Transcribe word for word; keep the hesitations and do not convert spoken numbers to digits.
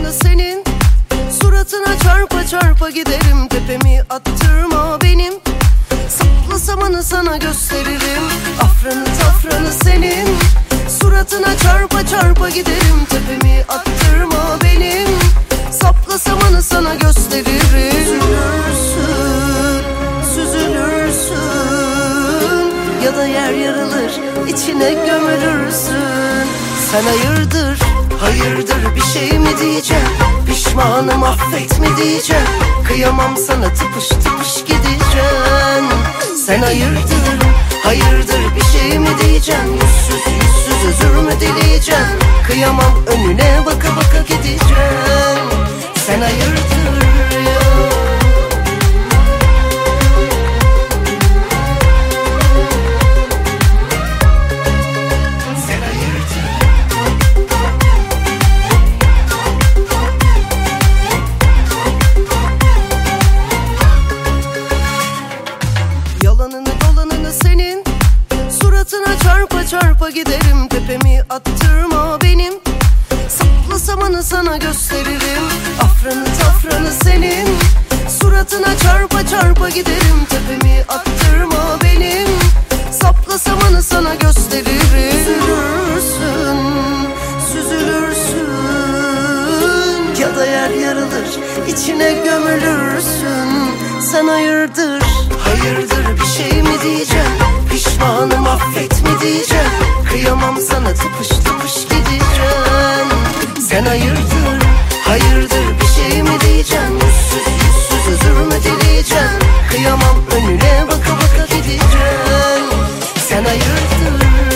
dolananı senin, suratına çarpa çarpa giderim. Tepemi attırma benim, saplı samanı sana gösteririm. Afranı tafranı senin, suratına çarpa çarpa giderim. Tepemi attırma benim, saplı samanı sana gösteririm. Süzülürsün, süzülürsün, ya da yer yarılır içine gömülürsün. Sen hayırdır, hayırdır bir şey mi diyeceğim, pişmanım affet mi diyeceğim. Kıyamam sana tıpış tıpış gideceğim. Sen hayırdır, hayırdır bir şey mi diyeceğim, yüzsüz yüzsüz özür mü dileyeceğim. Kıyamam önüne baka baka gideceğim. Sen hayırdır ya. Yalanını dolanını senin, suratına çarpa çarpa giderim. Tepemi attırma benim, saplı samanı sana gösteririm. Afranı tafranı senin, suratına çarpa çarpa giderim. Tepemi attırma benim, saplı samanı sana gösteririm. Süzülürsün, süzülürsün, ya da yer yarılır içine gömülürsün. Sen hayırdır, hayırdır bir şey mi diyeceğim, pişmanım affet mi diyeceğim. Kıyamam sana tıpış tıpış gideceğim. Sen hayırdır, hayırdır bir şey mi diyeceğim, yüzsüz yüzsüz özür mü dileyeceğim. Kıyamam önüne baka baka gideceğim. Sen hayırdır.